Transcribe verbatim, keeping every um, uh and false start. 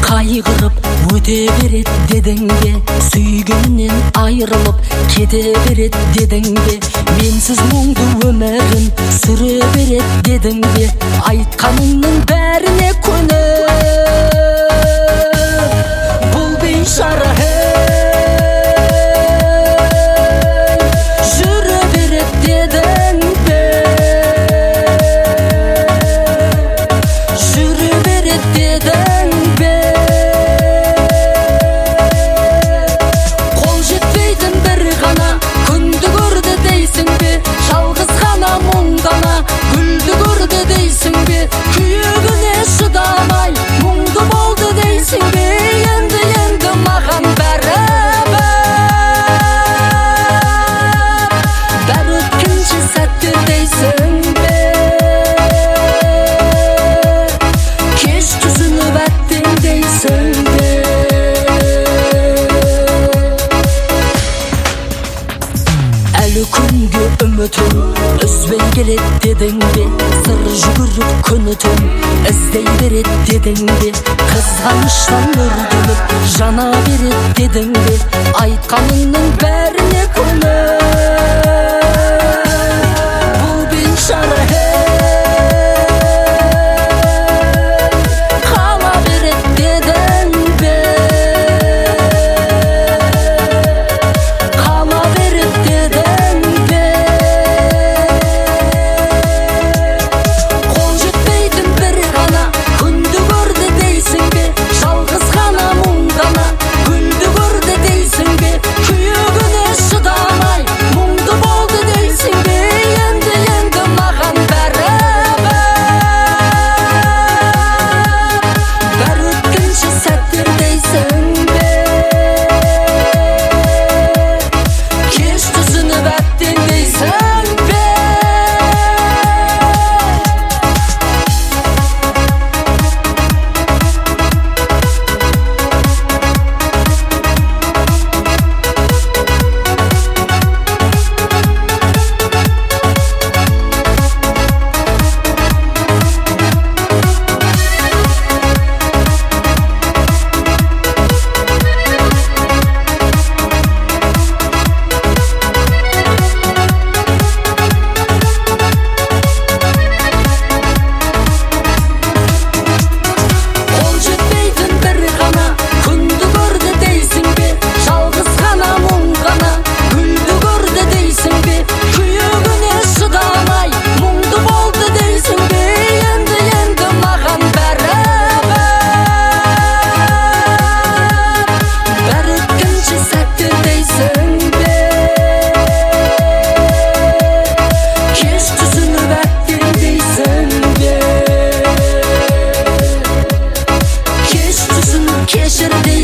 Кайгырып өте берет дедің бе, сүйгеннен айрылып кете берет дедің бе, менсіз мұңды өмірін сүре берет дедің бе, айтқаныңның бәріне көне бұл бейшара жүре берет дедің бе, жүре берет дедің бе, қол жетпейтін бір ғана күнді көрді дейсің бе, жалғыз ғана мұңдана гүлді көрді дейсің бе, күйігіне шыдамай мұңды болды дейсің бе, енді енді маған бәрі бәрі өткінші сәттер дейсің бе, кеш түсініп әттең дейсің бе. Әлі күнге үмітім үзбей келет дедің бе, сыр жүгіріп күні-түн іздей берет дедің бе, қызғаныштан өртеніп жана берет дедің бе, айтқаныңның бәріне көне бұл бейшара қала берет дедің бе, қала берет дедің бе, қол жетпейтін бір ғана күнді көрді дейсің бе, жалғыз ғана мұңдана гүлді көрді дейсің бе, күйігіне шыдамай мұңды болды дейсің бе, енді енді маған бәрі бәрі өткінші сәттер дейсің бе, кеш түсініп әттең дейсің бе. Қол жетпейтін бір ғана күнді көрді дейсің бе, жалғыз ғана мұңдана гүлді көрді дейсің бе, күйігіне шыдамай мұңды болды дейсің бе, енді енді маған бәрі бәрі өткінші сәттер дейсің бе, кеш түсініп әттең дейсің бе, кеш түсініп кешір